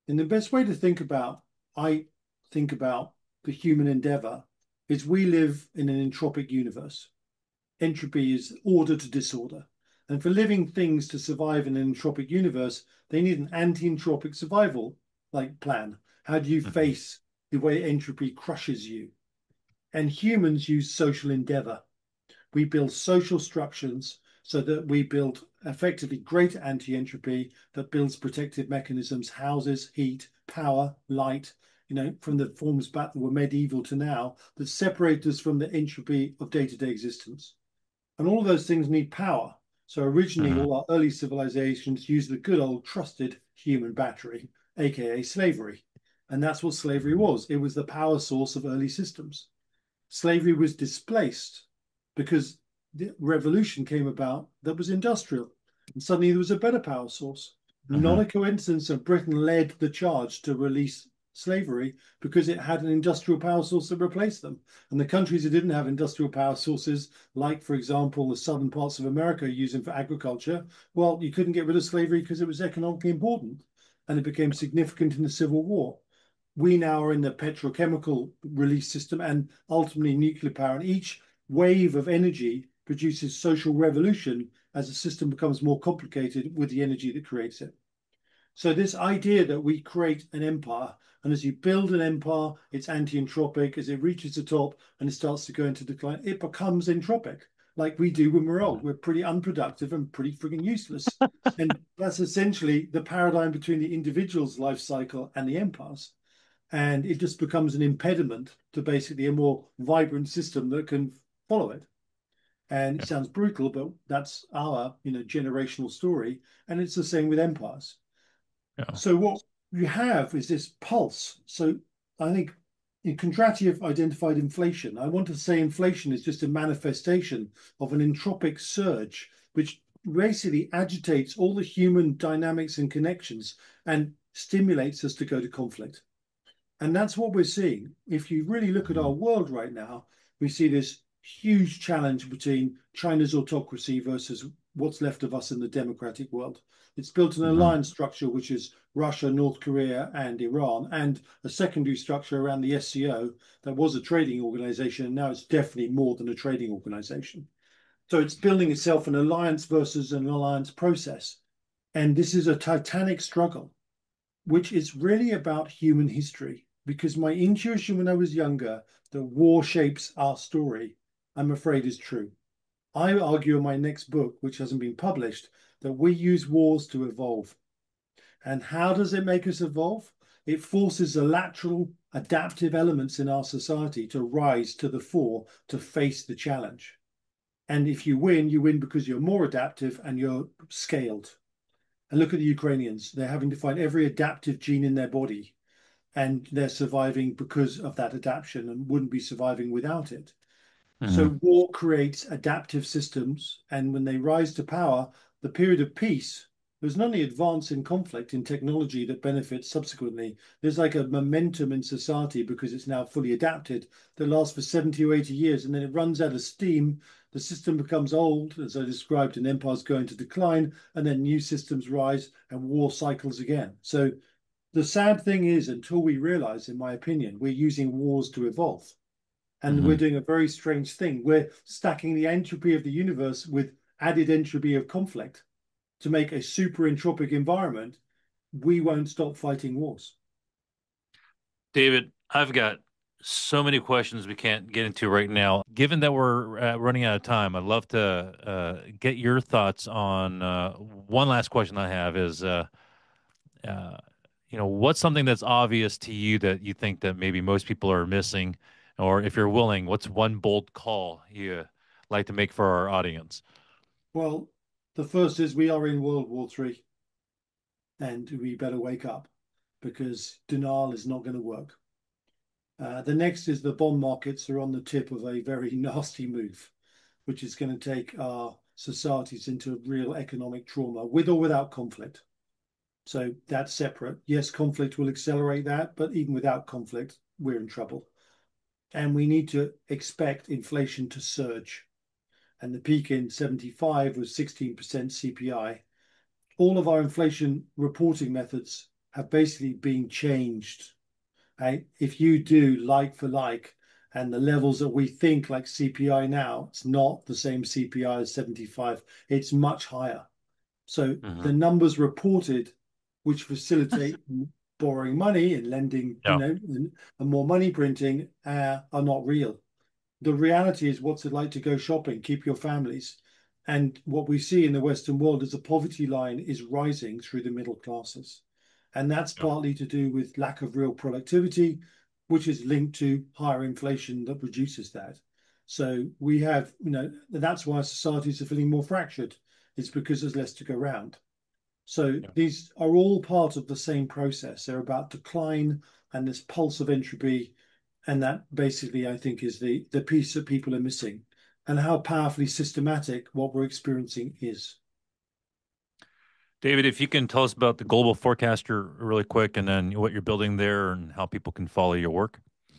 And the best way to think about, I think about the human endeavor is we live in an entropic universe. Entropy is order to disorder. And for living things to survive in an entropic universe, they need an anti-entropic survival like plan. How do you Hmm. face the way entropy crushes you? And humans use social endeavor. We build social structures so that we build effectively greater anti-entropy that builds protective mechanisms, houses, heat, power, light, you know, from the forms back that were medieval to now, that separate us from the entropy of day-to-day existence. And all of those things need power. So originally, Hmm. all our early civilizations used the good old trusted human battery, aka slavery. And that's what slavery was. It was the power source of early systems. Slavery was displaced because the revolution came about that was industrial. And suddenly there was a better power source. Not Hmm. a coincidence that Britain led the charge to release slavery because it had an industrial power source that replaced them. And the countries that didn't have industrial power sources, like, for example, the southern parts of America using for agriculture, well, you couldn't get rid of slavery because it was economically important and it became significant in the Civil War. We now are in the petrochemical release system and ultimately nuclear power. And each wave of energy produces social revolution as the system becomes more complicated with the energy that creates it. So this idea that we create an empire, and as you build an empire, it's anti-entropic. As it reaches the top and it starts to go into decline, it becomes entropic, like we do when we're old. We're pretty unproductive and pretty frigging useless. And that's essentially the paradigm between the individual's life cycle and the empire's. And it just becomes an impediment to basically a more vibrant system that can follow it. And it Yeah. sounds brutal, but that's our, you know, generational story. And it's the same with empires. Yeah. So what you have is this pulse. So I think in Kondratiev identified inflation. I want to say inflation is just a manifestation of an entropic surge, which basically agitates all the human dynamics and connections and stimulates us to go to conflict. And that's what we're seeing. If you really look at our Mhm. world right now, we see this huge challenge between China's autocracy versus what's left of us in the democratic world. It's built an Mhm. alliance structure, which is Russia, North Korea, and Iran, and a secondary structure around the S C O that was a trading organization, and now it's definitely more than a trading organization. So it's building itself an alliance versus an alliance process. And this is a titanic struggle which is really about human history. Because my intuition when I was younger that war shapes our story, I'm afraid is true. I argue in my next book, which hasn't been published, that we use wars to evolve. And how does it make us evolve? It forces the lateral adaptive elements in our society to rise to the fore to face the challenge. And if you win, you win because you're more adaptive and you're scaled. And look at the Ukrainians. They're having to find every adaptive gene in their body, and they're surviving because of that adaptation and wouldn't be surviving without it. Mhm. So war creates adaptive systems, and when they rise to power, the period of peace, there's not only advance in conflict in technology that benefits subsequently, there's like a momentum in society because it's now fully adapted that lasts for seventy or eighty years, and then it runs out of steam. The system becomes old, as I described, and empires go into decline, and then new systems rise and war cycles again. So the sad thing is, until we realize, in my opinion, we're using wars to evolve. And we're Mhm. doing a very strange thing. We're stacking the entropy of the universe with added entropy of conflict to make a super entropic environment. We won't stop fighting wars. David, I've got so many questions we can't get into right now. Given that we're uh, running out of time, I'd love to uh, get your thoughts on uh, one last question I have is, uh, uh, you know, what's something that's obvious to you that you think that maybe most people are missing? Or if you're willing, what's one bold call you like to make for our audience? Well, the first is we are in World War Three, and we better wake up because denial is not going to work. Uh, the next is the bond markets are on the tip of a very nasty move, which is going to take our societies into real economic trauma with or without conflict. So that's separate. Yes, conflict will accelerate that, but even without conflict, we're in trouble. And we need to expect inflation to surge. And the peak in seventy-five was sixteen percent C P I. All of our inflation reporting methods have basically been changed. Right? If you do like for like, and the levels that we think like C P I now, it's not the same C P I as seventy-five. It's much higher. So Hmm. the numbers reported, which facilitate borrowing money and lending, you Yeah. know, and, and more money printing, uh, are not real. The reality is, what's it like to go shopping, keep your families? And what we see in the Western world is the poverty line is rising through the middle classes. And that's Yeah. partly to do with lack of real productivity, which is linked to higher inflation that produces that. So we have, you know, that's why societies are feeling more fractured. It's because there's less to go around. So Yeah. these are all part of the same process. They're about decline and this pulse of entropy. And that basically, I think, is the, the piece that people are missing, and how powerfully systematic what we're experiencing is. David, if you can tell us about the Global Forecaster really quick, and then what you're building there and how people can follow your work.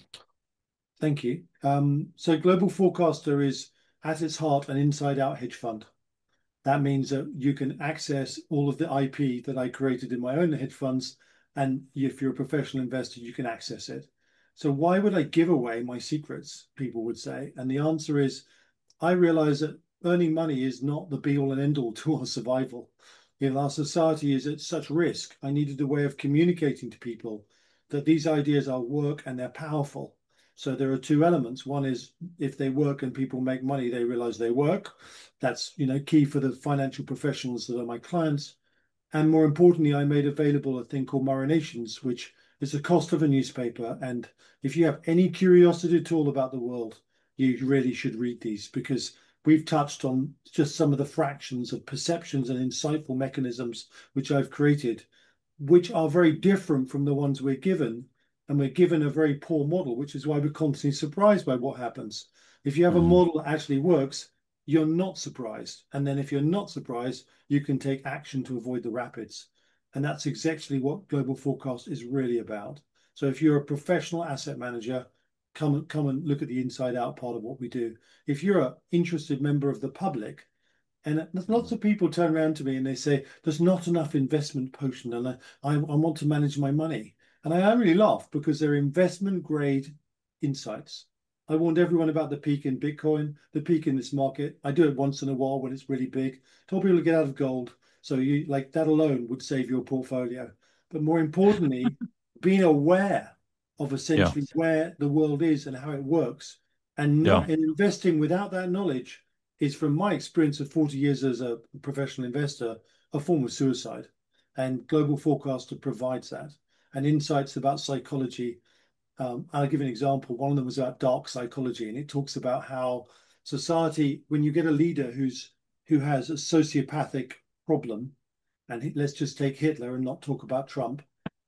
Thank you. Um, so Global Forecaster is at its heart an inside out hedge fund. That means that you can access all of the I P that I created in my own hedge funds. And if you're a professional investor, you can access it. So why would I give away my secrets? People would say. And the answer is, I realize that earning money is not the be all and end all to our survival. If our society is at such risk, I needed a way of communicating to people that these ideas are work and they're powerful. So there are two elements. One is, if they work and people make money, they realize they work. That's, you know, key for the financial professionals that are my clients. And more importantly, I made available a thing called Murraynations, which is the cost of a newspaper. And if you have any curiosity at all about the world, you really should read these, because we've touched on just some of the fractions of perceptions and insightful mechanisms which I've created, which are very different from the ones we're given. And we're given a very poor model, which is why we're constantly surprised by what happens. If you have a Hmm. model that actually works, you're not surprised. And then if you're not surprised, you can take action to avoid the rapids. And that's exactly what Global Forecast is really about. So if you're a professional asset manager, come, come and look at the inside out part of what we do. If you're an interested member of the public, and lots Hmm. of people turn around to me and they say, there's not enough investment potion, and I, I, I want to manage my money. And I, I really laugh, because they're investment grade insights. I warned everyone about the peak in Bitcoin, the peak in this market. I do it once in a while when it's really big. Told people to get out of gold. So you like that alone would save your portfolio. But more importantly, being aware of Yeah. essentially where the world is and how it works, and Yeah. not in investing without that knowledge is, from my experience of forty years as a professional investor, a form of suicide. And Global Forecaster provides that. And insights about psychology. Um, I'll give you an example. One of them was about dark psychology, and it talks about how society, when you get a leader who's who has a sociopathic problem, and he, let's just take Hitler and not talk about Trump,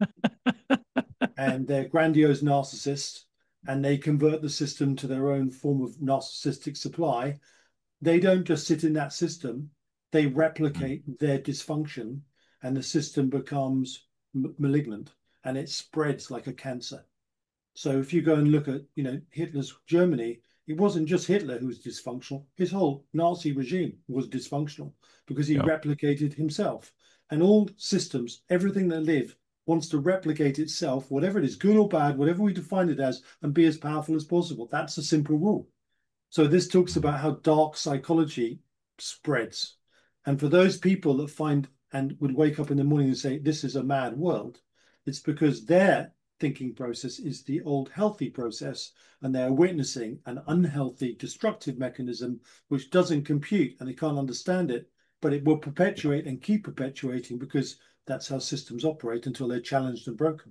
and they're grandiose narcissists, and they convert the system to their own form of narcissistic supply. They don't just sit in that system, they Mhm. replicate their dysfunction, and the system becomes malignant, and it spreads like a cancer. So if you go and look at, you know, Hitler's Germany, it wasn't just Hitler who was dysfunctional. His whole Nazi regime was dysfunctional because he Yeah. replicated himself. And all systems, everything that live, wants to replicate itself, whatever it is, good or bad, whatever we define it as, and be as powerful as possible. That's a simple rule. So this talks Mhm. about how dark psychology spreads. And for those people that find and would wake up in the morning and say, this is a mad world, it's because their thinking process is the old healthy process, and they're witnessing an unhealthy, destructive mechanism which doesn't compute and they can't understand it, but it will perpetuate and keep perpetuating, because that's how systems operate until they're challenged and broken.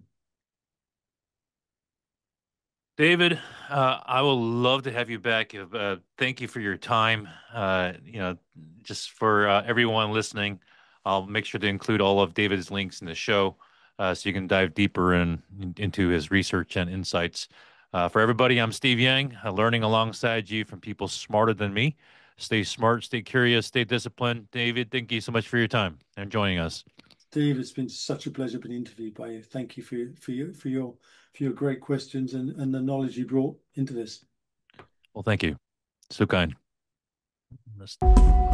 David, uh, I will love to have you back. Uh, thank you for your time. Uh, you know, just for uh, everyone listening, I'll make sure to include all of David's links in the show, uh, so you can dive deeper in, in- into his research and insights. Uh, for everybody, I'm Steve Yang, uh, learning alongside you from people smarter than me. Stay smart, stay curious, stay disciplined. David, thank you so much for your time and joining us. Steve, it's been such a pleasure being interviewed by you. Thank you for your, for your, for your, for your great questions, and, and the knowledge you brought into this. Well, thank you. So kind.